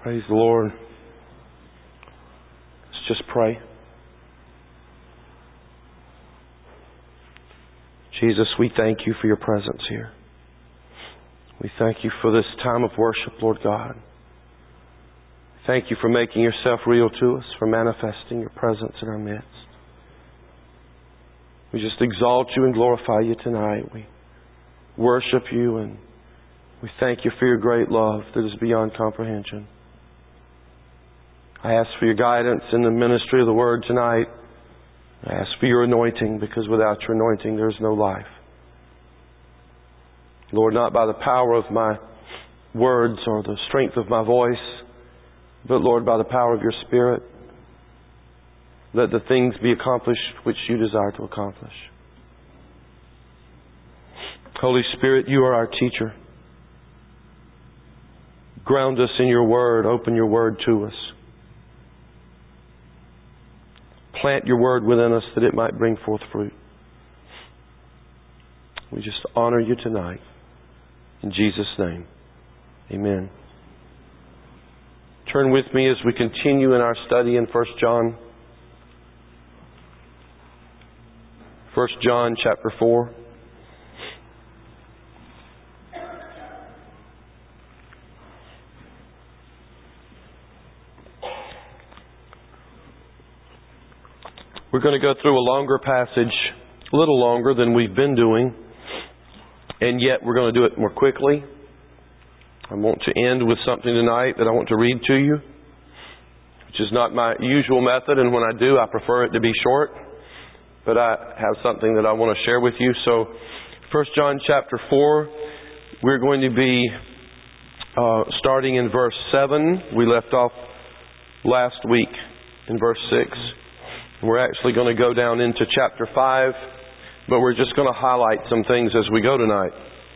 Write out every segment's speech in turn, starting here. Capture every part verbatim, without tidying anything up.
Praise the Lord. Let's just pray. Jesus, we thank You for Your presence here. We thank You for this time of worship, Lord God. Thank You for making Yourself real to us, for manifesting Your presence in our midst. We just exalt You and glorify You tonight. We worship You and we thank You for Your great love that is beyond comprehension. I ask for Your guidance in the ministry of the Word tonight. I ask for Your anointing, because without Your anointing there is no life. Lord, not by the power of my words or the strength of my voice, but Lord, by the power of Your Spirit, let the things be accomplished which You desire to accomplish. Holy Spirit, You are our teacher. Ground us in Your Word. Open Your Word to us. Plant Your Word within us that it might bring forth fruit. We just honor You tonight. In Jesus' name, amen. Turn with me as we continue in our study in First John. First John chapter four. We're going to go through a longer passage, a little longer than we've been doing, and yet we're going to do it more quickly. I want to end with something tonight that I want to read to you, which is not my usual method, and when I do, I prefer it to be short, but I have something that I want to share with you. So, First John chapter four, we're going to be uh, starting in verse seven. We left off last week in verse six. We're actually going to go down into chapter five, but we're just going to highlight some things as we go tonight.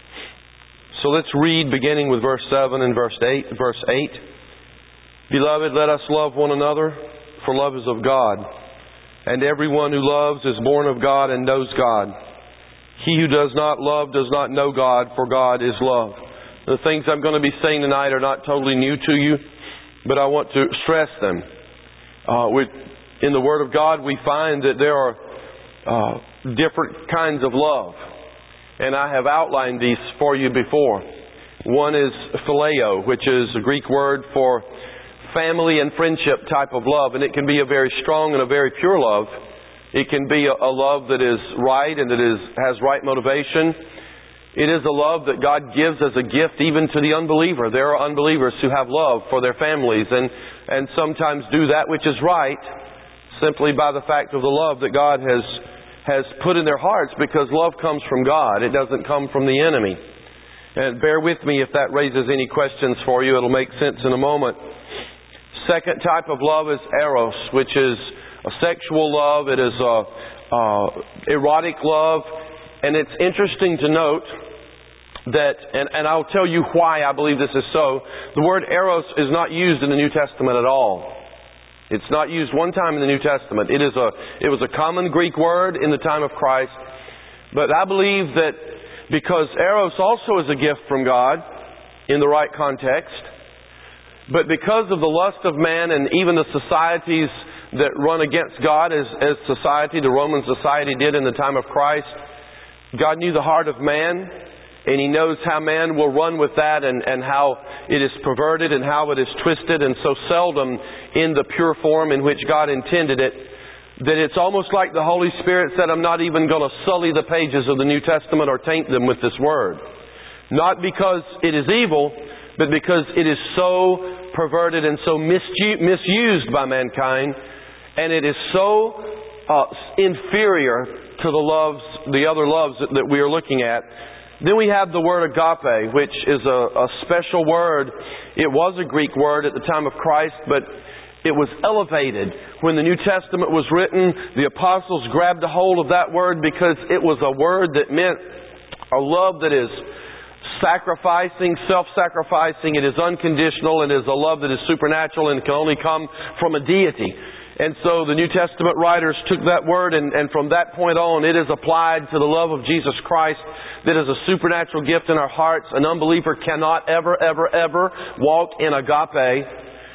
So let's read beginning with verse seven and verse eight. Verse eight. Beloved, let us love one another, for love is of God. And everyone who loves is born of God and knows God. He who does not love does not know God, for God is love. The things I'm going to be saying tonight are not totally new to you, but I want to stress them. Uh, with In the Word of God, we find that there are uh, different kinds of love. And I have outlined these for you before. One is phileo, which is a Greek word for family and friendship type of love. And it can be a very strong and a very pure love. It can be a, a love that is right and that is has right motivation. It is a love that God gives as a gift even to the unbeliever. There are unbelievers who have love for their families and, and sometimes do that which is right, simply by the fact of the love that God has has put in their hearts, because love comes from God. It doesn't come from the enemy. And bear with me if that raises any questions for you. It'll make sense in a moment. Second type of love is eros, which is a sexual love. It is a, a erotic love. And it's interesting to note that, and, and I'll tell you why I believe this is so. The word eros is not used in the New Testament at all. It's not used one time in the New Testament. It is a, it was a common Greek word in the time of Christ. But I believe that because eros also is a gift from God in the right context, but because of the lust of man and even the societies that run against God as, as society, the Roman society did in the time of Christ, God knew the heart of man, and He knows how man will run with that and, and how it is perverted and how it is twisted, and so seldom in the pure form in which God intended it, that it's almost like the Holy Spirit said, I'm not even going to sully the pages of the New Testament or taint them with this word. Not because it is evil, but because it is so perverted and so misu- misused by mankind, and it is so uh, inferior to the loves, the other loves that, that we are looking at. Then we have the word agape, which is a, a special word. It was a Greek word at the time of Christ, but it was elevated. When the New Testament was written, the apostles grabbed a hold of that word because it was a word that meant a love that is sacrificing, self-sacrificing. It is unconditional. It is a love that is supernatural and can only come from a deity. And so the New Testament writers took that word, and, and from that point on, it is applied to the love of Jesus Christ that is a supernatural gift in our hearts. An unbeliever cannot ever, ever, ever walk in agape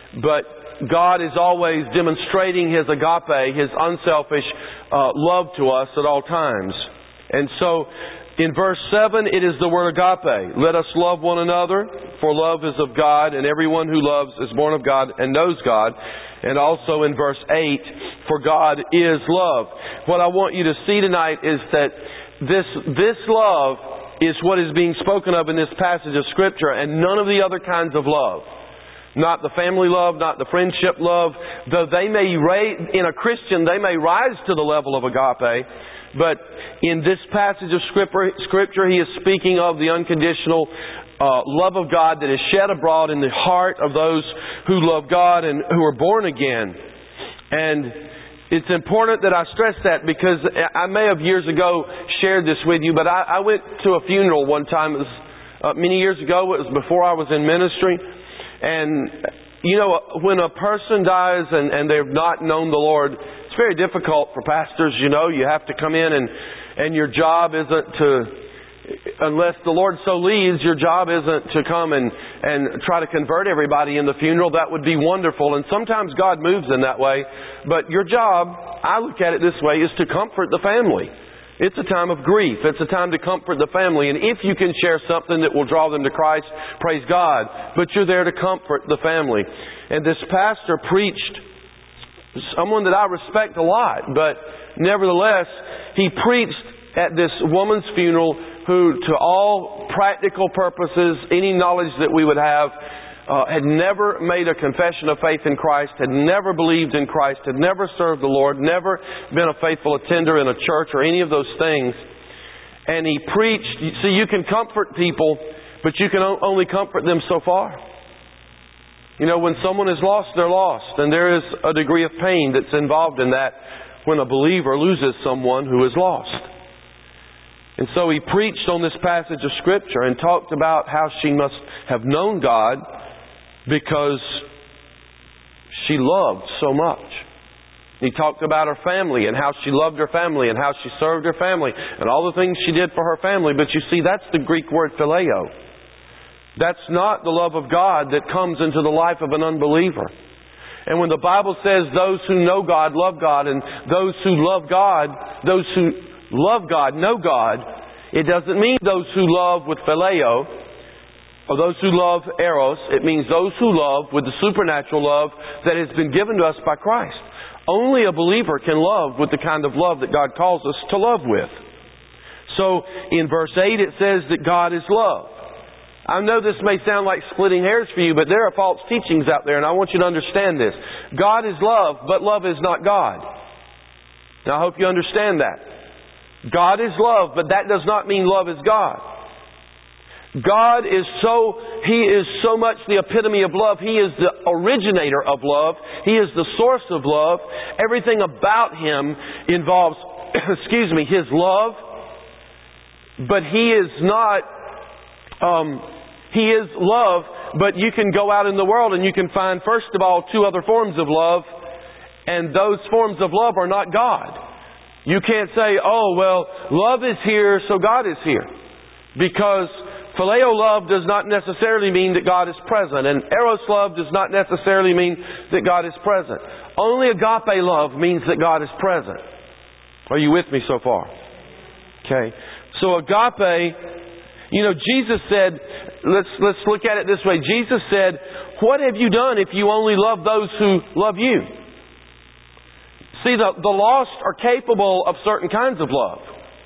but God is always demonstrating His agape, His unselfish uh, love to us at all times. And so, in verse seven, it is the word agape. Let us love one another, for love is of God, and everyone who loves is born of God and knows God. And also in verse eight, for God is love. What I want you to see tonight is that this, this love is what is being spoken of in this passage of Scripture, and none of the other kinds of love. Not the family love, not the friendship love. Though they may, in a Christian, they may rise to the level of agape, but in this passage of Scripture, he is speaking of the unconditional uh, love of God that is shed abroad in the heart of those who love God and who are born again. And it's important that I stress that, because I may have years ago shared this with you, but I, I went to a funeral one time. It was uh, many years ago. It was before I was in ministry. And, you know, when a person dies and, and they've not known the Lord, it's very difficult for pastors. You know, you have to come in and, and your job isn't to, unless the Lord so leads, your job isn't to come and, and try to convert everybody in the funeral. That would be wonderful. And sometimes God moves in that way. But your job, I look at it this way, is to comfort the family. It's a time of grief. It's a time to comfort the family. And if you can share something that will draw them to Christ, praise God. But you're there to comfort the family. And this pastor preached, someone that I respect a lot, but nevertheless, he preached at this woman's funeral who, to all practical purposes, any knowledge that we would have, uh, had never made a confession of faith in Christ, had never believed in Christ, had never served the Lord, never been a faithful attender in a church or any of those things. And he preached. See, you can comfort people, but you can only comfort them so far. You know, when someone is lost, they're lost. And there is a degree of pain that's involved in that when a believer loses someone who is lost. And so he preached on this passage of Scripture and talked about how she must have known God because she loved so much. He talked about her family and how she loved her family and how she served her family and all the things she did for her family. But you see, that's the Greek word phileo. That's not the love of God that comes into the life of an unbeliever. And when the Bible says those who know God love God, and those who love God, those who love God know God, it doesn't mean those who love with phileo or those who love eros. It means those who love with the supernatural love that has been given to us by Christ. Only a believer can love with the kind of love that God calls us to love with. So in verse eight it says that God is love. I know this may sound like splitting hairs for you, but there are false teachings out there, and I want you to understand this. God is love, but love is not God. Now I hope you understand that. God is love, but that does not mean love is God. God is so, He is so much the epitome of love. He is the originator of love. He is the source of love. Everything about Him involves, excuse me, His love. But He is not, um, He is love, but you can go out in the world and you can find, first of all, two other forms of love, and those forms of love are not God. You can't say, oh, well, love is here, so God is here. Because phileo love does not necessarily mean that God is present. And eros love does not necessarily mean that God is present. Only agape love means that God is present. Are you with me so far? Okay. So agape, you know, Jesus said, let's, let's look at it this way. Jesus said, what have you done if you only love those who love you? See, the, the lost are capable of certain kinds of love.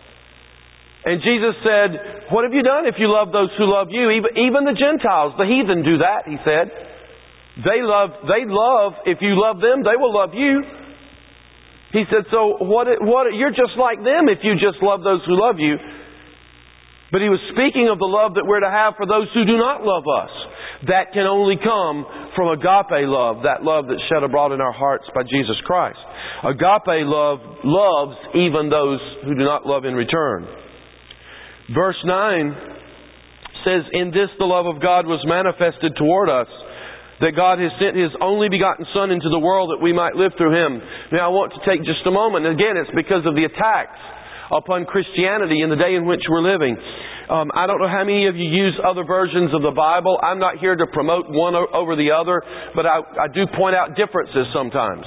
And Jesus said, what have you done if you love those who love you? Even, even the Gentiles, the heathen do that, He said. They love, they love, if you love them, they will love you. He said, so what, what, you're just like them if you just love those who love you. But He was speaking of the love that we're to have for those who do not love us. That can only come from agape love, that love that's shed abroad in our hearts by Jesus Christ. Agape love loves even those who do not love in return. Verse nine says, in this the love of God was manifested toward us, that God has sent His only begotten Son into the world that we might live through Him. Now I want to take just a moment. Again, it's because of the attacks upon Christianity in the day in which we're living. Um, I don't know how many of you use other versions of the Bible. I'm not here to promote one o- over the other, but I, I do point out differences sometimes.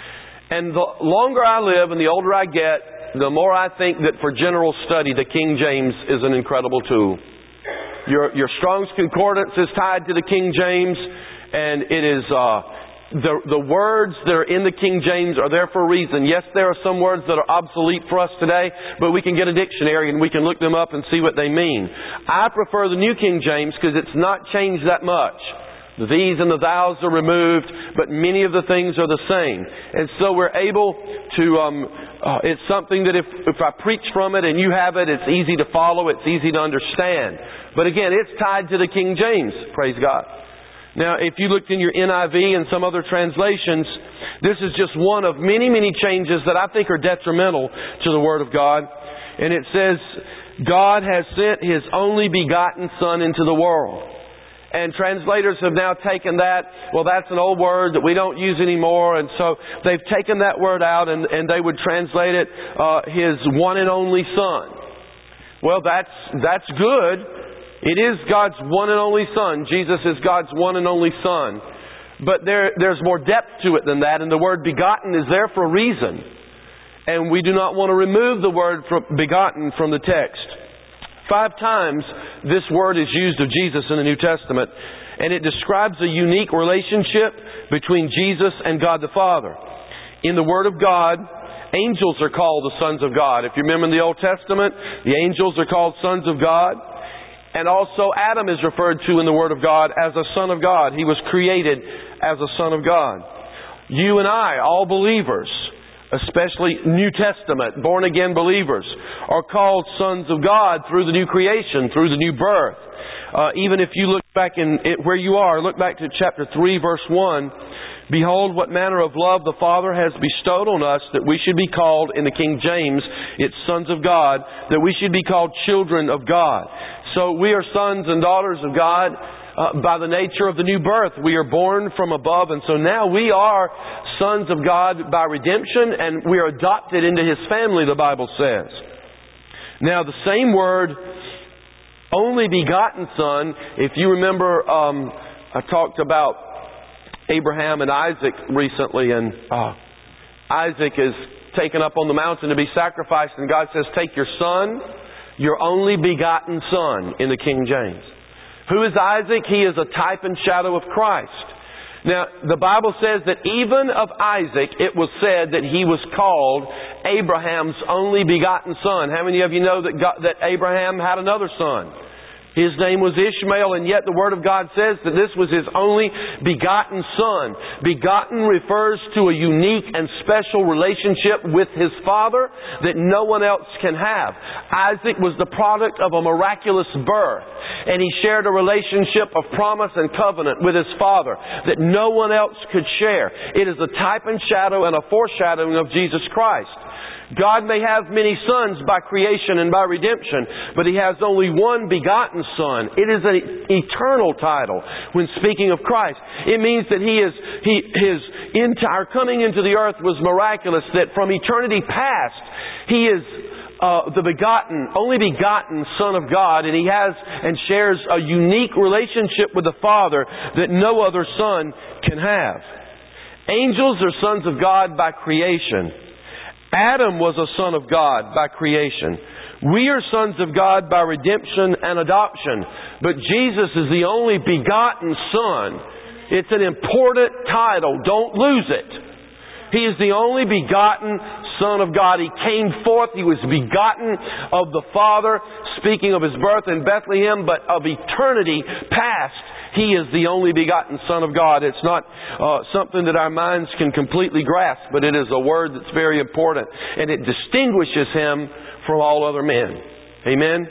And the longer I live and the older I get, the more I think that for general study, the King James is an incredible tool. Your, your Strong's Concordance is tied to the King James, and it is... Uh, The, the words that are in the King James are there for a reason. Yes, there are some words that are obsolete for us today, but we can get a dictionary and we can look them up and see what they mean. I prefer the New King James because it's not changed that much. The these and the thous are removed, but many of the things are the same. And so we're able to, um, uh, it's something that if, if I preach from it and you have it, it's easy to follow, it's easy to understand. But again, it's tied to the King James, praise God. Now, if you looked in your N I V and some other translations, this is just one of many, many changes that I think are detrimental to the Word of God. And it says, God has sent His only begotten Son into the world. And translators have now taken that, well, that's an old word that we don't use anymore. And so they've taken that word out and, and they would translate it, uh, His one and only Son. Well, that's, that's good. It is God's one and only Son. Jesus is God's one and only Son. But there, there's more depth to it than that, and the word begotten is there for a reason. And we do not want to remove the word from begotten from the text. Five times this word is used of Jesus in the New Testament, and it describes a unique relationship between Jesus and God the Father. In the Word of God, angels are called the sons of God. If you remember in the Old Testament, the angels are called sons of God. And also Adam is referred to in the Word of God as a son of God. He was created as a son of God. You and I, all believers, especially New Testament, born-again believers, are called sons of God through the new creation, through the new birth. Uh, even if you look back in it, where you are, look back to chapter three, verse one. Behold, what manner of love the Father has bestowed on us, that we should be called, in the King James, it's sons of God, that we should be called children of God. So we are sons and daughters of God uh, by the nature of the new birth. We are born from above, and so now we are sons of God by redemption, and we are adopted into His family, the Bible says. Now the same word, only begotten Son, if you remember, um, I talked about Abraham and Isaac recently, and uh, Isaac is taken up on the mountain to be sacrificed, and God says, take your son, your only begotten Son, in the King James. Who is Isaac? He is a type and shadow of Christ. Now, the Bible says that even of Isaac, it was said that he was called Abraham's only begotten son. How many of you know that God, that Abraham had another son? His name was Ishmael, and yet the Word of God says that this was his only begotten son. Begotten refers to a unique and special relationship with his father that no one else can have. Isaac was the product of a miraculous birth, and he shared a relationship of promise and covenant with his father that no one else could share. It is a type and shadow and a foreshadowing of Jesus Christ. God may have many sons by creation and by redemption, but He has only one begotten Son. It is an eternal title when speaking of Christ. It means that He is, He, His entire coming into the earth was miraculous, that from eternity past, He is uh, the begotten, only begotten Son of God, and He has and shares a unique relationship with the Father that no other Son can have. Angels are sons of God by creation. Adam was a son of God by creation. We are sons of God by redemption and adoption. But Jesus is the only begotten Son. It's an important title. Don't lose it. He is the only begotten Son of God. He came forth. He was begotten of the Father, speaking of His birth in Bethlehem, but of eternity past. He is the only begotten Son of God. It's not uh, something that our minds can completely grasp, but it is a word that's very important. And it distinguishes Him from all other men. Amen?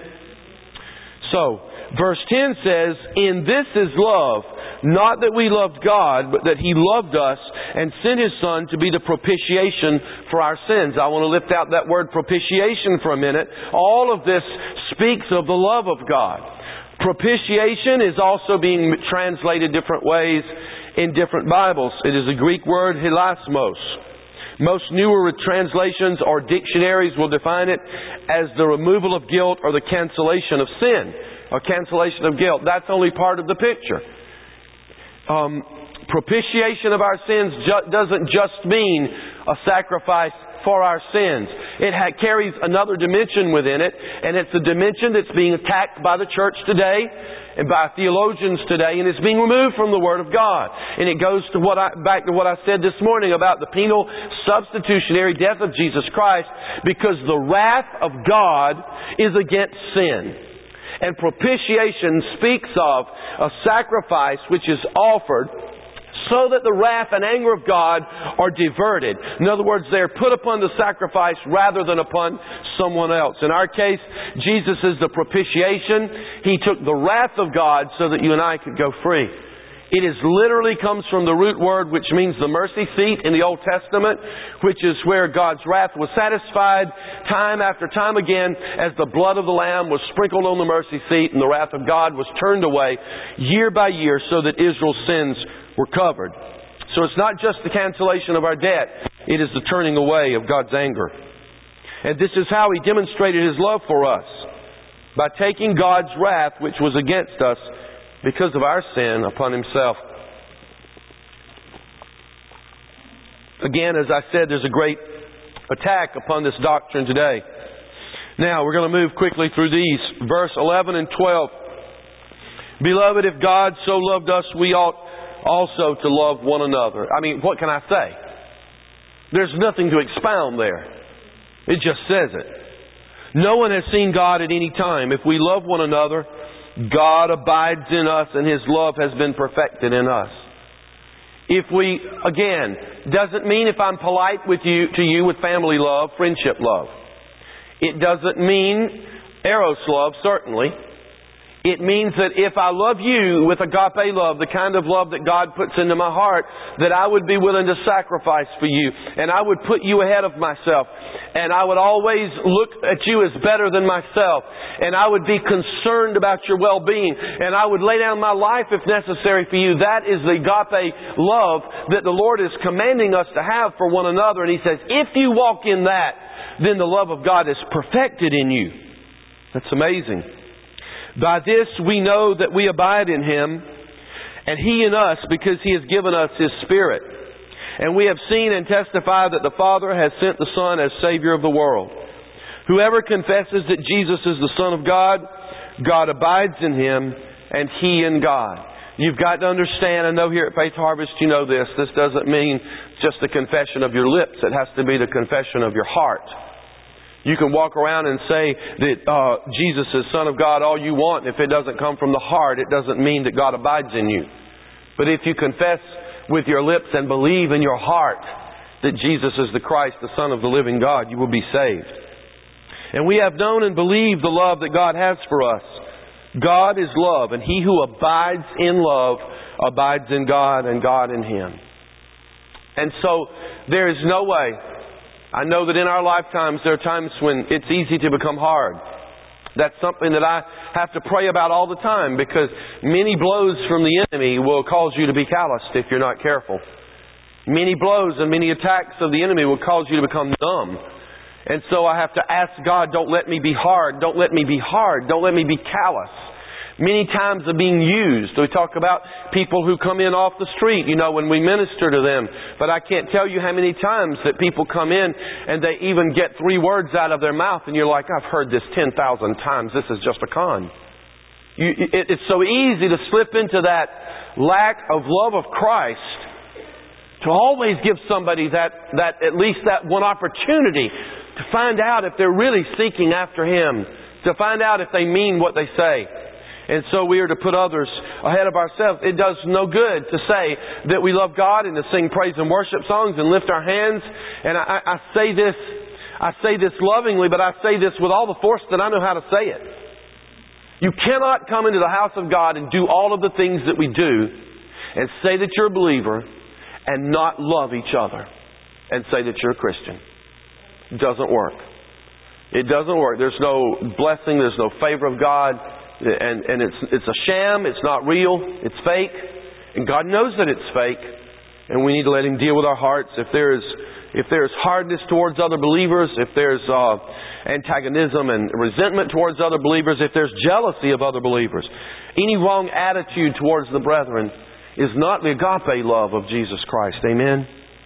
So, verse ten says, in this is love, not that we loved God, but that He loved us and sent His Son to be the propitiation for our sins. I want to lift out that word propitiation for a minute. All of this speaks of the love of God. Propitiation is also being translated different ways in different Bibles. It is a Greek word, hilasmos. Most newer translations or dictionaries will define it as the removal of guilt or the cancellation of sin, or cancellation of guilt. That's only part of the picture. Um, propitiation of our sins ju- doesn't just mean a sacrifice for our sins. It ha- carries another dimension within it, and it's a dimension that's being attacked by the church today and by theologians today, and it's being removed from the Word of God. And it goes to what I, back to what I said this morning about the penal substitutionary death of Jesus Christ, because the wrath of God is against sin. And propitiation speaks of a sacrifice which is offered so that the wrath and anger of God are diverted. In other words, they are put upon the sacrifice rather than upon someone else. In our case, Jesus is the propitiation. He took the wrath of God so that you and I could go free. It is literally comes from the root word which means the mercy seat in the Old Testament, which is where God's wrath was satisfied time after time again as the blood of the Lamb was sprinkled on the mercy seat and the wrath of God was turned away year by year so that Israel's sins were covered. So it's not just the cancellation of our debt, it is the turning away of God's anger. And this is how He demonstrated His love for us, by taking God's wrath which was against us because of our sin upon Himself. Again, as I said, there's a great attack upon this doctrine today. Now, we're going to move quickly through these. Verse eleven and twelve. Beloved, if God so loved us, we ought also to love one another. I mean, what can I say? There's nothing to expound there. It just says it. No one has seen God at any time. If we love one another, God abides in us and His love has been perfected in us. If we, again, doesn't mean if I'm polite with you, to you with family love, friendship love. It doesn't mean eros love, certainly. It means that if I love you with agape love, the kind of love that God puts into my heart, that I would be willing to sacrifice for you. And I would put you ahead of myself. And I would always look at you as better than myself. And I would be concerned about your well-being. And I would lay down my life if necessary for you. That is the agape love that the Lord is commanding us to have for one another. And He says, if you walk in that, then the love of God is perfected in you. That's amazing. By this we know that we abide in Him, and He in us, because He has given us His Spirit. And we have seen and testified that the Father has sent the Son as Savior of the world. Whoever confesses that Jesus is the Son of God, God abides in Him, and He in God. You've got to understand, I know here at Faith Harvest you know this, this doesn't mean just the confession of your lips. It has to be the confession of your heart. You can walk around and say that uh, Jesus is Son of God all you want. If it doesn't come from the heart, it doesn't mean that God abides in you. But if you confess with your lips and believe in your heart that Jesus is the Christ, the Son of the living God, you will be saved. And we have known and believed the love that God has for us. God is love, and he who abides in love abides in God and God in him. And so there is no way. I know that in our lifetimes there are times when it's easy to become hard. That's something that I have to pray about all the time, because many blows from the enemy will cause you to be calloused if you're not careful. Many blows and many attacks of the enemy will cause you to become numb. And so I have to ask God, don't let me be hard. Don't let me be hard. Don't let me be callous. Many times of being used. We talk about people who come in off the street, you know, when we minister to them. But I can't tell you how many times that people come in and they even get three words out of their mouth and you're like, I've heard this ten thousand times. This is just a con. You, it, it's so easy to slip into that lack of love of Christ, to always give somebody that, that at least that one opportunity to find out if they're really seeking after Him, to find out if they mean what they say. And so we are to put others ahead of ourselves. It does no good to say that we love God and to sing praise and worship songs and lift our hands. And I, I say this, I say this lovingly, but I say this with all the force that I know how to say it. You cannot come into the house of God and do all of the things that we do and say that you're a believer and not love each other and say that you're a Christian. It doesn't work. It doesn't work. There's no blessing. There's no favor of God. And, and it's, it's a sham. It's not real. It's fake. And God knows that it's fake. And we need to let Him deal with our hearts. If there is if there's hardness towards other believers, if there's uh, antagonism and resentment towards other believers, if there's jealousy of other believers, any wrong attitude towards the brethren is not the agape love of Jesus Christ. Amen?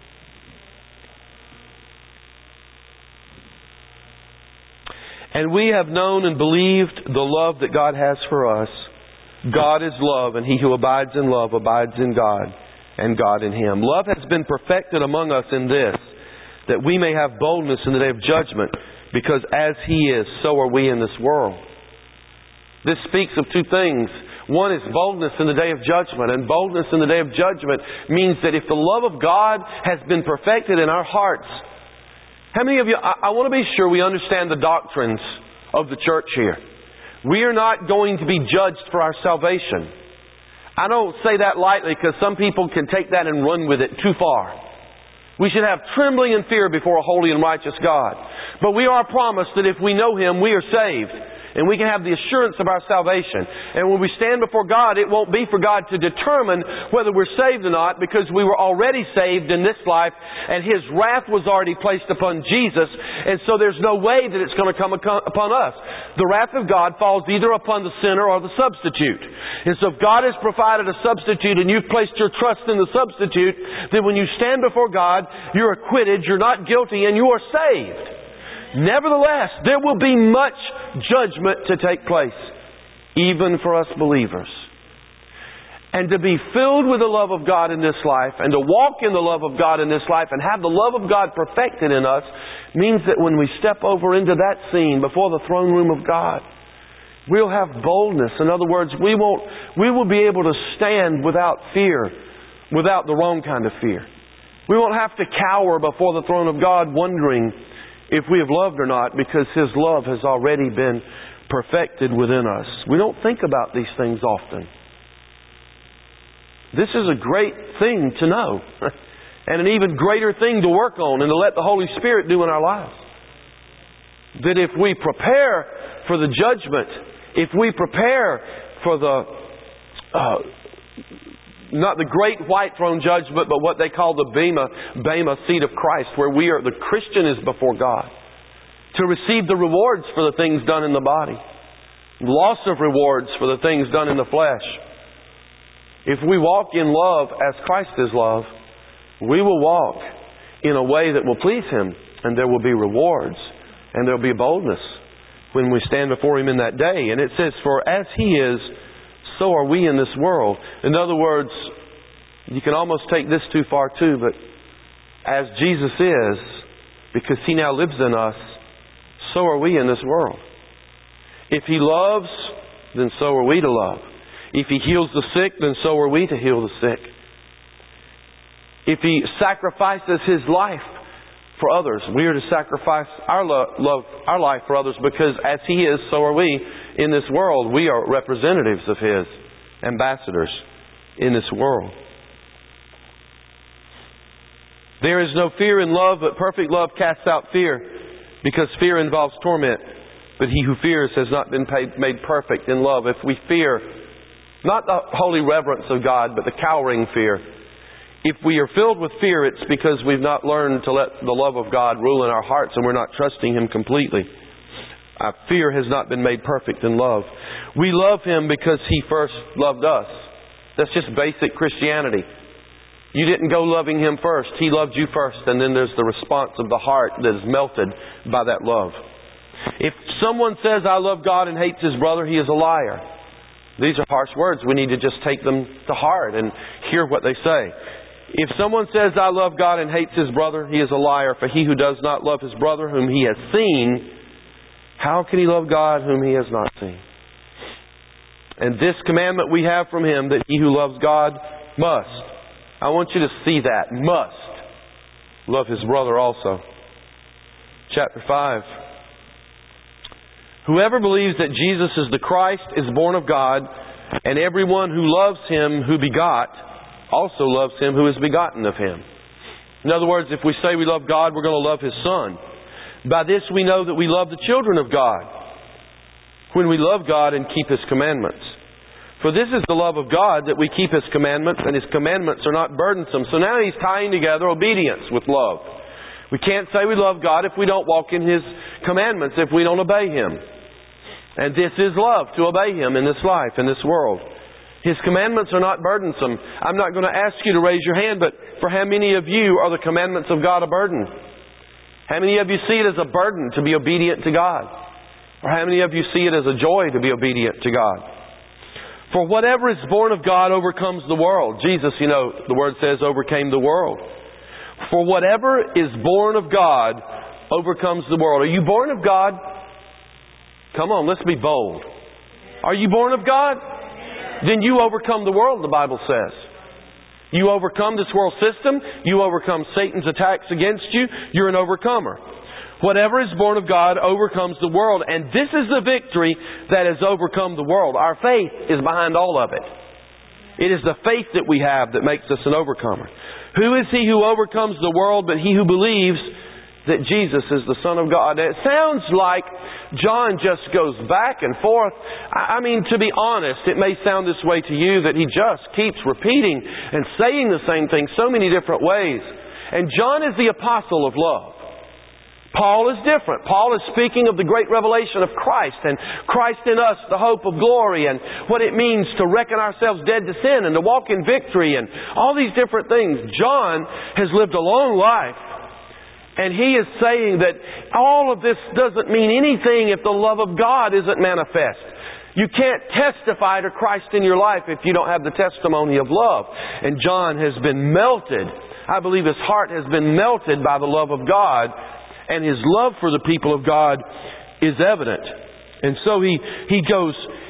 And we have known and believed the love that God has for us. God is love, and he who abides in love abides in God, and God in him. Love has been perfected among us in this, that we may have boldness in the day of judgment, because as he is, so are we in this world. This speaks of two things. One is boldness in the day of judgment, and boldness in the day of judgment means that if the love of God has been perfected in our hearts, how many of you, I, I want to be sure we understand the doctrines of the church here. We are not going to be judged for our salvation. I don't say that lightly because some people can take that and run with it too far. We should have trembling and fear before a holy and righteous God. But we are promised that if we know Him, we are saved. And we can have the assurance of our salvation. And when we stand before God, it won't be for God to determine whether we're saved or not, because we were already saved in this life, and His wrath was already placed upon Jesus, and so there's no way that it's going to come upon us. The wrath of God falls either upon the sinner or the substitute. And so if God has provided a substitute and you've placed your trust in the substitute, then when you stand before God, you're acquitted, you're not guilty, and you are saved. Nevertheless, there will be much judgment to take place, even for us believers. And to be filled with the love of God in this life, and to walk in the love of God in this life, and have the love of God perfected in us, means that when we step over into that scene before the throne room of God, we'll have boldness. In other words, we won't, we will be able to stand without fear, without the wrong kind of fear. We won't have to cower before the throne of God wondering if we have loved or not, because His love has already been perfected within us. We don't think about these things often. This is a great thing to know, and an even greater thing to work on and to let the Holy Spirit do in our lives. That if we prepare for the judgment, if we prepare for the uh, not the great white throne judgment, but what they call the Bema, Bema seat of Christ, where we are, the Christian is before God, to receive the rewards for the things done in the body, loss of rewards for the things done in the flesh. If we walk in love as Christ is love, we will walk in a way that will please Him, and there will be rewards, and there will be boldness when we stand before Him in that day. And it says, for as He is, so are we in this world. In other words, you can almost take this too far too, but as Jesus is, because He now lives in us, so are we in this world. If He loves, then so are we to love. If He heals the sick, then so are we to heal the sick. If He sacrifices His life for others, we are to sacrifice our lo- love, our life for others, because as He is, so are we in this world. We are representatives of His, ambassadors in this world. There is no fear in love, but perfect love casts out fear, because fear involves torment. But he who fears has not been paid, made perfect in love. If we fear, not the holy reverence of God, but the cowering fear. If we are filled with fear, it's because we've not learned to let the love of God rule in our hearts, and we're not trusting Him completely. Our fear has not been made perfect in love. We love Him because He first loved us. That's just basic Christianity. You didn't go loving Him first. He loved you first, and then there's the response of the heart that is melted by that love. If someone says, I love God, and hates his brother, he is a liar. These are harsh words. We need to just take them to heart and hear what they say. If someone says, I love God, and hates his brother, he is a liar. For he who does not love his brother whom he has seen, how can he love God whom he has not seen? And this commandment we have from Him, that he who loves God must. I want you to see that. Must love his brother also. Chapter five. Whoever believes that Jesus is the Christ is born of God, and everyone who loves Him who begot also loves Him who is begotten of Him. In other words, if we say we love God, we're going to love His Son. By this we know that we love the children of God, when we love God and keep His commandments. For this is the love of God, that we keep His commandments, and His commandments are not burdensome. So now He's tying together obedience with love. We can't say we love God if we don't walk in His commandments, if we don't obey Him. And this is love, to obey Him in this life, in this world. His commandments are not burdensome. I'm not going to ask you to raise your hand, but for how many of you are the commandments of God a burden? How many of you see it as a burden to be obedient to God? Or how many of you see it as a joy to be obedient to God? For whatever is born of God overcomes the world. Jesus, you know, the Word says, overcame the world. For whatever is born of God overcomes the world. Are you born of God? Come on, let's be bold. Are you born of God? Then you overcome the world, the Bible says. You overcome this world system. You overcome Satan's attacks against you. You're an overcomer. Whatever is born of God overcomes the world. And this is the victory that has overcome the world. Our faith is behind all of it. It is the faith that we have that makes us an overcomer. Who is he who overcomes the world but he who believes that Jesus is the Son of God? It sounds like John just goes back and forth. I mean, to be honest, it may sound this way to you that he just keeps repeating and saying the same thing so many different ways. And John is the apostle of love. Paul is different. Paul is speaking of the great revelation of Christ and Christ in us, the hope of glory, and what it means to reckon ourselves dead to sin and to walk in victory and all these different things. John has lived a long life, and he is saying that all of this doesn't mean anything if the love of God isn't manifest. You can't testify to Christ in your life if you don't have the testimony of love. And John has been melted. I believe his heart has been melted by the love of God. And his love for the people of God is evident. And so he, he goes,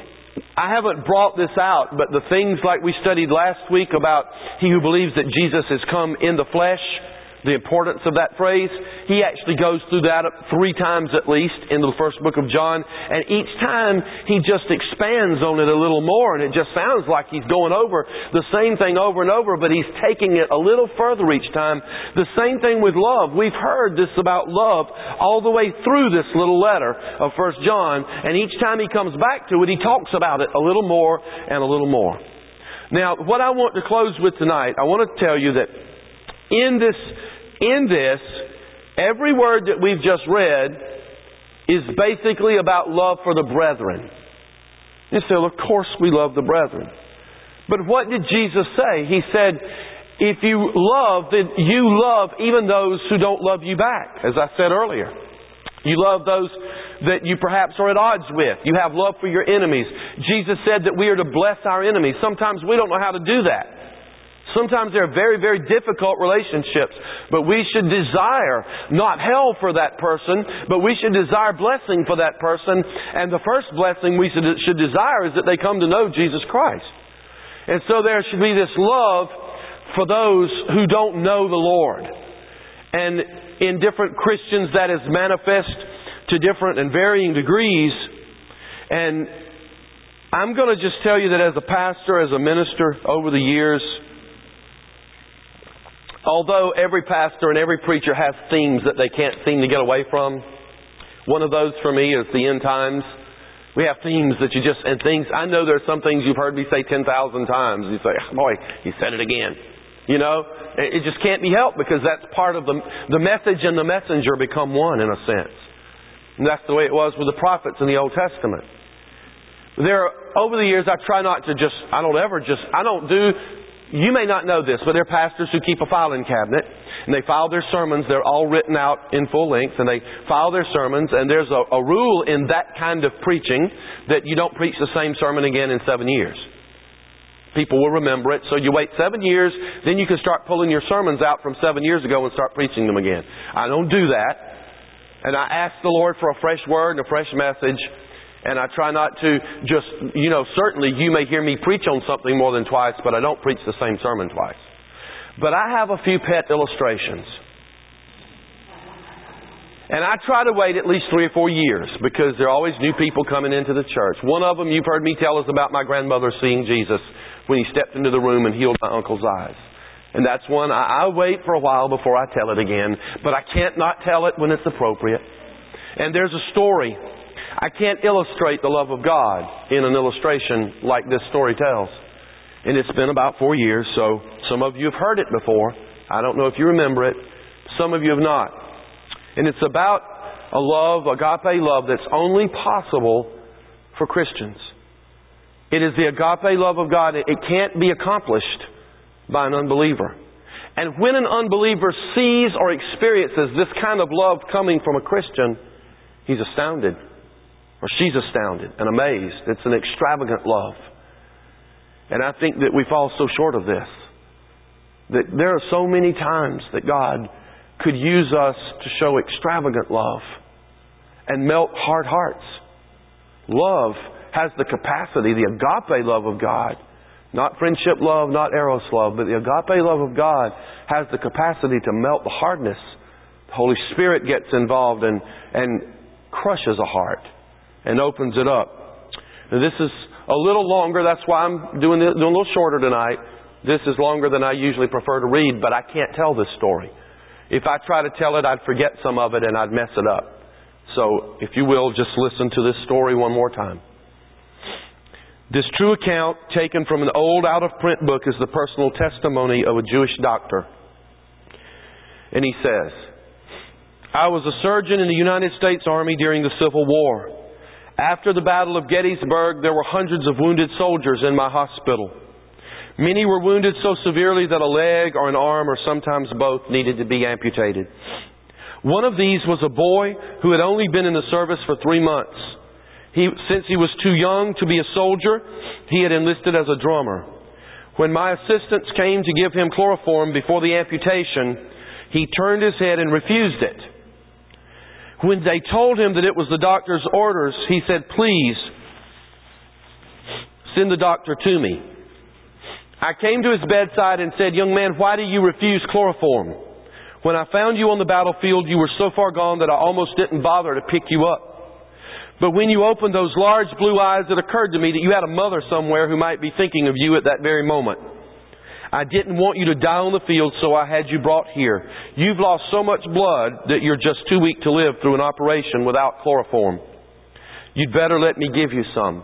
I haven't brought this out, but the things like we studied last week about he who believes that Jesus has come in the flesh, the importance of that phrase, he actually goes through that three times at least in the first book of John. And each time he just expands on it a little more, and it just sounds like he's going over the same thing over and over, but he's taking it a little further each time. The same thing with love. We've heard this about love all the way through this little letter of First John, and each time he comes back to it, he talks about it a little more and a little more. Now, what I want to close with tonight, I want to tell you that in this In this, every word that we've just read is basically about love for the brethren. You say, well, of course we love the brethren. But what did Jesus say? He said, if you love, then you love even those who don't love you back. As I said earlier, you love those that you perhaps are at odds with. You have love for your enemies. Jesus said that we are to bless our enemies. Sometimes we don't know how to do that. Sometimes they're very, very difficult relationships. But we should desire not hell for that person, but we should desire blessing for that person. And the first blessing we should, should desire is that they come to know Jesus Christ. And so there should be this love for those who don't know the Lord. And in different Christians that is manifest to different and varying degrees. And I'm going to just tell you that as a pastor, as a minister over the years, although every pastor and every preacher has themes that they can't seem to get away from, one of those for me is the end times. We have themes that you just, and things, I know there are some things you've heard me say ten thousand times. You say, boy, he said it again. You know, it just can't be helped because that's part of the, the message and the messenger become one in a sense. And that's the way it was with the prophets in the Old Testament. There, over the years, I try not to just, I don't ever just, I don't do, you may not know this, but there are pastors who keep a filing cabinet, and they file their sermons. They're all written out in full length, and they file their sermons, and there's a, a rule in that kind of preaching that you don't preach the same sermon again in seven years. People will remember it, so you wait seven years, then you can start pulling your sermons out from seven years ago and start preaching them again. I don't do that, and I ask the Lord for a fresh word and a fresh message. And I try not to just, you know, certainly you may hear me preach on something more than twice, but I don't preach the same sermon twice. But I have a few pet illustrations. And I try to wait at least three or four years because there are always new people coming into the church. One of them you've heard me tell is about my grandmother seeing Jesus when he stepped into the room and healed my uncle's eyes. And that's one I, I wait for a while before I tell it again. But I can't not tell it when it's appropriate. And there's a story. I can't illustrate the love of God in an illustration like this story tells. And it's been about four years, so some of you have heard it before. I don't know if you remember it. Some of you have not. And it's about a love, agape love, that's only possible for Christians. It is the agape love of God. It can't be accomplished by an unbeliever. And when an unbeliever sees or experiences this kind of love coming from a Christian, he's astounded. Or she's astounded and amazed. It's an extravagant love. And I think that we fall so short of this. That there are so many times that God could use us to show extravagant love and melt hard hearts. Love has the capacity, the agape love of God, not friendship love, not eros love, but the agape love of God has the capacity to melt the hardness. The Holy Spirit gets involved and, and crushes a heart and opens it up. Now, this is a little longer. That's why I'm doing, it, doing a little shorter tonight. This is longer than I usually prefer to read, but I can't tell this story. If I try to tell it, I'd forget some of it and I'd mess it up. So, if you will, just listen to this story one more time. This true account, taken from an old out-of-print book, is the personal testimony of a Jewish doctor. And he says, I was a surgeon in the United States Army during the Civil War. After the Battle of Gettysburg, there were hundreds of wounded soldiers in my hospital. Many were wounded so severely that a leg or an arm or sometimes both needed to be amputated. One of these was a boy who had only been in the service for three months. He, since he was too young to be a soldier, he had enlisted as a drummer. When my assistants came to give him chloroform before the amputation, he turned his head and refused it. When they told him that it was the doctor's orders, he said, please, send the doctor to me. I came to his bedside and said, young man, why do you refuse chloroform? When I found you on the battlefield, you were so far gone that I almost didn't bother to pick you up. But when you opened those large blue eyes, it occurred to me that you had a mother somewhere who might be thinking of you at that very moment. I didn't want you to die on the field, so I had you brought here. You've lost so much blood that you're just too weak to live through an operation without chloroform. You'd better let me give you some.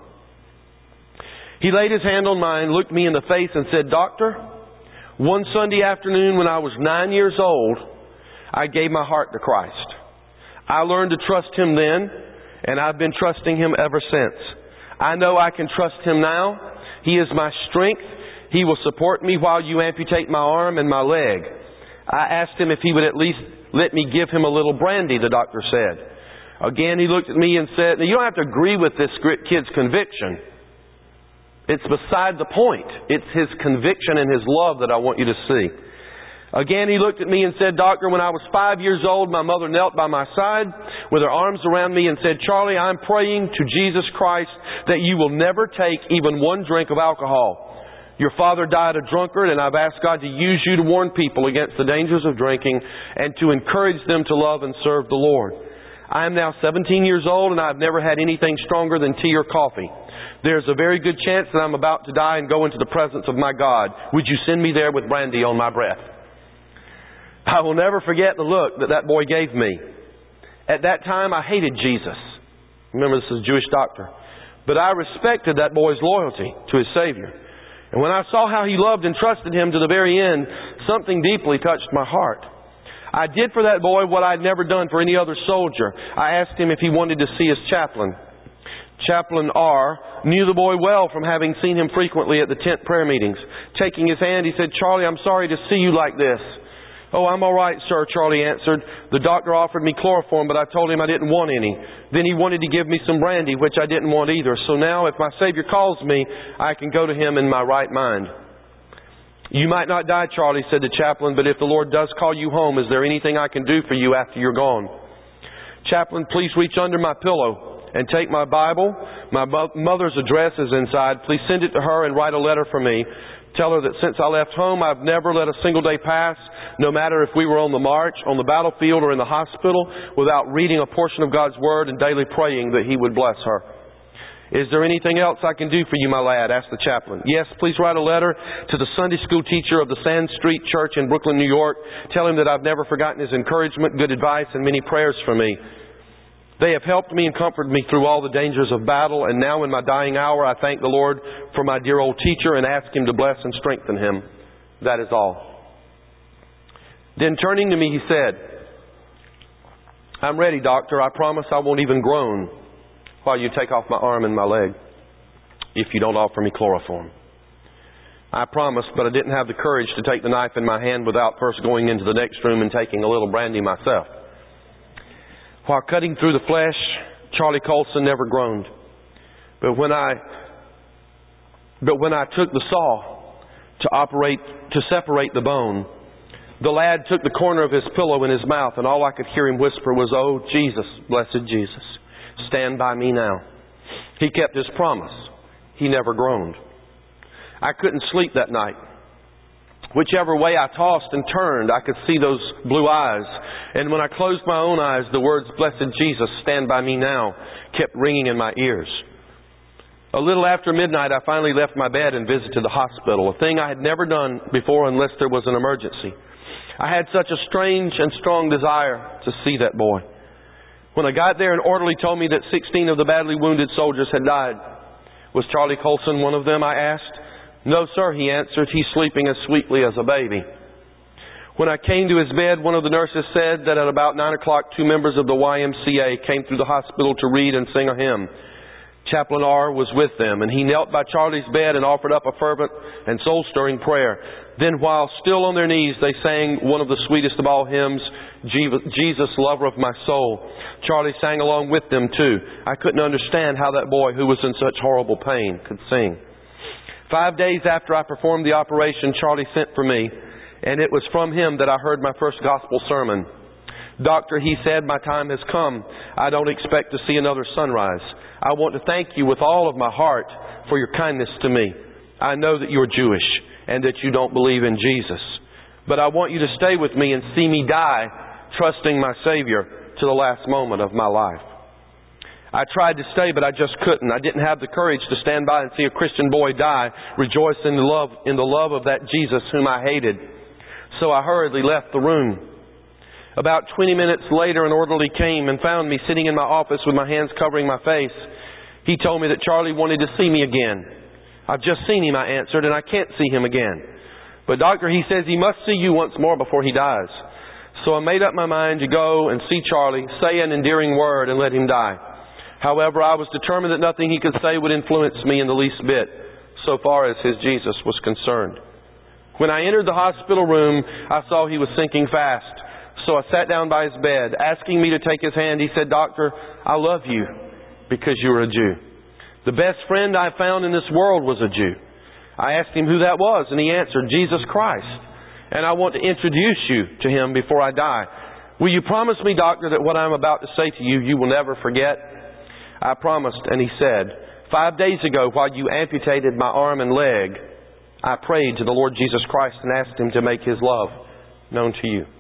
He laid his hand on mine, looked me in the face and said, Doctor, one Sunday afternoon when I was nine years old, I gave my heart to Christ. I learned to trust Him then, and I've been trusting Him ever since. I know I can trust Him now. He is my strength. He will support me while you amputate my arm and my leg. I asked Him if He would at least let me give him a little brandy, the doctor said. Again, he looked at me and said, now you don't have to agree with this kid's conviction. It's beside the point. It's his conviction and his love that I want you to see. Again, he looked at me and said, Doctor, when I was five years old, my mother knelt by my side with her arms around me and said, Charlie, I'm praying to Jesus Christ that you will never take even one drink of alcohol. Your father died a drunkard, and I've asked God to use you to warn people against the dangers of drinking and to encourage them to love and serve the Lord. I am now seventeen years old, and I've never had anything stronger than tea or coffee. There's a very good chance that I'm about to die and go into the presence of my God. Would you send me there with brandy on my breath? I will never forget the look that that boy gave me. At that time, I hated Jesus. Remember, this is a Jewish doctor. But I respected that boy's loyalty to his Savior. And when I saw how he loved and trusted Him to the very end, something deeply touched my heart. I did for that boy what I'd never done for any other soldier. I asked him if he wanted to see his chaplain. Chaplain R knew the boy well from having seen him frequently at the tent prayer meetings. Taking his hand, he said, Charlie, I'm sorry to see you like this. Oh, I'm all right, sir, Charlie answered. The doctor offered me chloroform, but I told him I didn't want any. Then he wanted to give me some brandy, which I didn't want either. So now, if my Savior calls me, I can go to Him in my right mind. You might not die, Charlie, said the chaplain, but if the Lord does call you home, is there anything I can do for you after you're gone? Chaplain, please reach under my pillow and take my Bible. My mother's address is inside. Please send it to her and write a letter for me. Tell her that since I left home, I've never let a single day pass, no matter if we were on the march, on the battlefield, or in the hospital, without reading a portion of God's Word and daily praying that He would bless her. Is there anything else I can do for you, my lad? Asked the chaplain. Yes, please write a letter to the Sunday school teacher of the Sand Street Church in Brooklyn, New York. Tell him that I've never forgotten his encouragement, good advice, and many prayers for me. They have helped me and comforted me through all the dangers of battle, and now in my dying hour I thank the Lord for my dear old teacher and ask Him to bless and strengthen him. That is all. Then turning to me, he said, I'm ready, doctor. I promise I won't even groan while you take off my arm and my leg if you don't offer me chloroform. I promised, but I didn't have the courage to take the knife in my hand without first going into the next room and taking a little brandy myself. While cutting through the flesh, Charlie Colson never groaned. But when I, but when I took the saw to operate, to separate the bone, the lad took the corner of his pillow in his mouth, and all I could hear him whisper was, "Oh, Jesus, blessed Jesus, stand by me now." He kept his promise. He never groaned. I couldn't sleep that night. Whichever way I tossed and turned, I could see those blue eyes. And when I closed my own eyes, the words, "Blessed Jesus, stand by me now," kept ringing in my ears. A little after midnight, I finally left my bed and visited the hospital, a thing I had never done before unless there was an emergency. I had such a strange and strong desire to see that boy. When I got there, an orderly told me that sixteen of the badly wounded soldiers had died. Was Charlie Colson one of them, I asked. "No, sir," he answered. "He's sleeping as sweetly as a baby." When I came to his bed, one of the nurses said that at about nine o'clock, two members of the Y M C A came through the hospital to read and sing a hymn. Chaplain R. was with them, and he knelt by Charlie's bed and offered up a fervent and soul-stirring prayer. Then, while still on their knees, they sang one of the sweetest of all hymns, "Jesus, Lover of My Soul." Charlie sang along with them, too. I couldn't understand how that boy, who was in such horrible pain, could sing. Five days after I performed the operation, Charlie sent for me, and it was from him that I heard my first gospel sermon. "Doctor," he said, "my time has come. I don't expect to see another sunrise. I want to thank you with all of my heart for your kindness to me. I know that you're Jewish and that you don't believe in Jesus. But I want you to stay with me and see me die, trusting my Savior to the last moment of my life." I tried to stay, but I just couldn't. I didn't have the courage to stand by and see a Christian boy die, rejoice in the love, in the love of that Jesus whom I hated. So I hurriedly left the room. About twenty minutes later, an orderly came and found me sitting in my office with my hands covering my face. He told me that Charlie wanted to see me again. "I've just seen him," I answered, "and I can't see him again." "But doctor," he says, "he must see you once more before he dies." So I made up my mind to go and see Charlie, say an endearing word, and let him die. However, I was determined that nothing he could say would influence me in the least bit, so far as his Jesus was concerned. When I entered the hospital room, I saw he was sinking fast. So I sat down by his bed. Asking me to take his hand, he said, "Doctor, I love you because you are a Jew. The best friend I found in this world was a Jew." I asked him who that was, and he answered, "Jesus Christ. And I want to introduce you to him before I die. Will you promise me, doctor, that what I'm about to say to you, you will never forget?" I promised, and he said, "Five days ago, while you amputated my arm and leg, I prayed to the Lord Jesus Christ and asked Him to make His love known to you."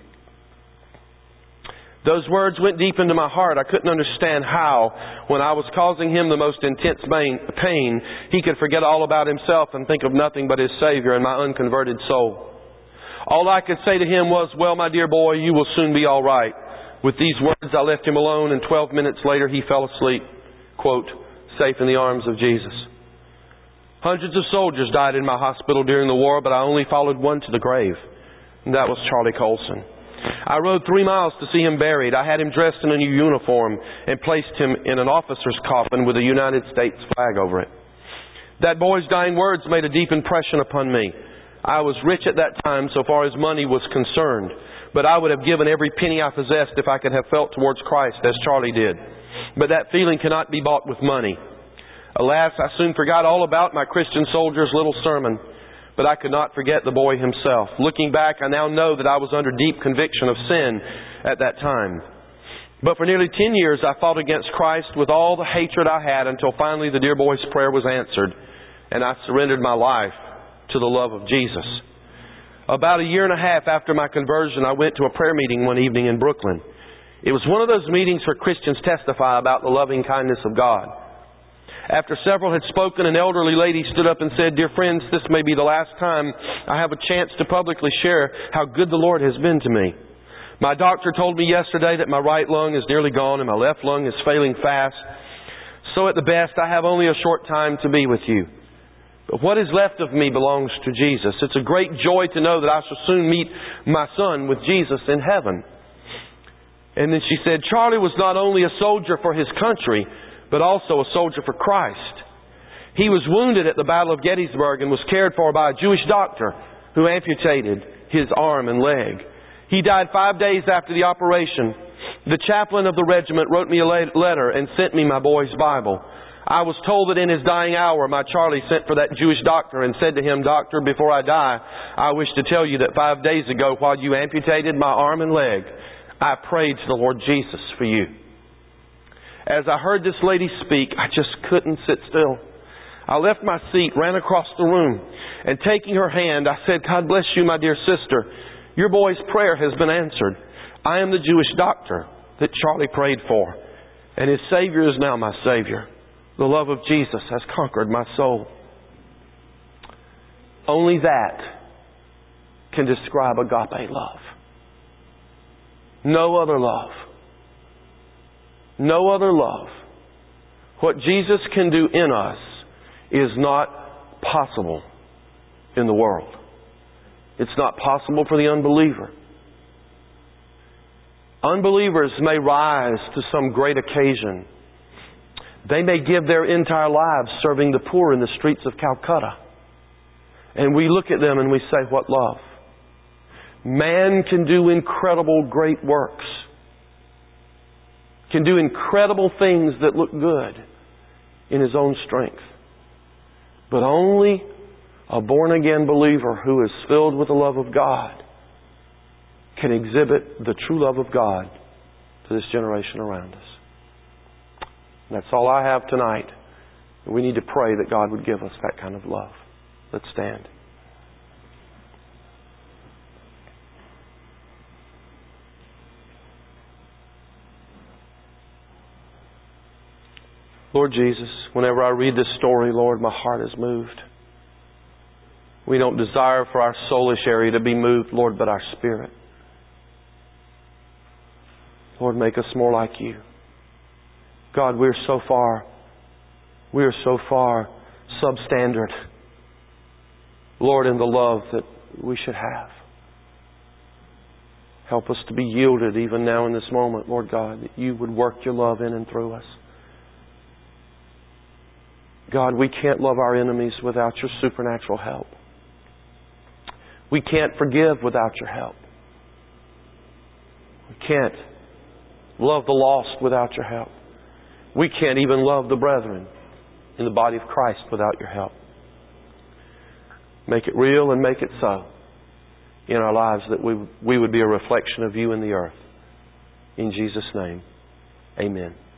Those words went deep into my heart. I couldn't understand how, when I was causing him the most intense pain, he could forget all about himself and think of nothing but his Savior and my unconverted soul. All I could say to him was, "Well, my dear boy, you will soon be all right." With these words, I left him alone, and twelve minutes later he fell asleep, quote, safe in the arms of Jesus. Hundreds of soldiers died in my hospital during the war, but I only followed one to the grave, and that was Charlie Colson. I rode three miles to see him buried. I had him dressed in a new uniform and placed him in an officer's coffin with a United States flag over it. That boy's dying words made a deep impression upon me. I was rich at that time so far as money was concerned, but I would have given every penny I possessed if I could have felt towards Christ as Charlie did. But that feeling cannot be bought with money. Alas, I soon forgot all about my Christian soldier's little sermon. But I could not forget the boy himself. Looking back, I now know that I was under deep conviction of sin at that time. But for nearly ten years, I fought against Christ with all the hatred I had until finally the dear boy's prayer was answered, and I surrendered my life to the love of Jesus. About a year and a half after my conversion, I went to a prayer meeting one evening in Brooklyn. It was one of those meetings where Christians testify about the loving kindness of God. After several had spoken, an elderly lady stood up and said, "Dear friends, this may be the last time I have a chance to publicly share how good the Lord has been to me. My doctor told me yesterday that my right lung is nearly gone and my left lung is failing fast. So at the best, I have only a short time to be with you. But what is left of me belongs to Jesus. It's a great joy to know that I shall soon meet my son with Jesus in heaven." And then she said, Charlie was not only a soldier for his country, but also a soldier for Christ. He was wounded at the Battle of Gettysburg and was cared for by a Jewish doctor who amputated his arm and leg. He died five days after the operation. The chaplain of the regiment wrote me a letter and sent me my boy's Bible. I was told that in his dying hour, my Charlie sent for that Jewish doctor and said to him, Doctor, before I die, I wish to tell you that five days ago, while you amputated my arm and leg, I prayed to the Lord Jesus for you. As I heard this lady speak, I just couldn't sit still. I left my seat, ran across the room, and taking her hand, I said, God bless you, my dear sister. Your boy's prayer has been answered. I am the Jewish doctor that Charlie prayed for, and his Savior is now my Savior. The love of Jesus has conquered my soul. Only that can describe agape love. No other love. No other love. What Jesus can do in us is not possible in the world. It's not possible for the unbeliever. Unbelievers may rise to some great occasion. They may give their entire lives serving the poor in the streets of Calcutta. And we look at them and we say, what love? Man can do incredible great works. Can do incredible things that look good in his own strength. But only a born-again believer who is filled with the love of God can exhibit the true love of God to this generation around us. And that's all I have tonight. We need to pray that God would give us that kind of love. Let's stand. Lord Jesus, whenever I read this story, Lord, my heart is moved. We don't desire for our soulish area to be moved, Lord, but our spirit. Lord, make us more like you. God, we're so far, we are so far substandard, Lord, in the love that we should have. Help us to be yielded even now in this moment, Lord God, that you would work your love in and through us. God, we can't love our enemies without your supernatural help. We can't forgive without your help. We can't love the lost without your help. We can't even love the brethren in the body of Christ without your help. Make it real and make it so in our lives, that we, we would be a reflection of you in the earth. In Jesus' name, amen.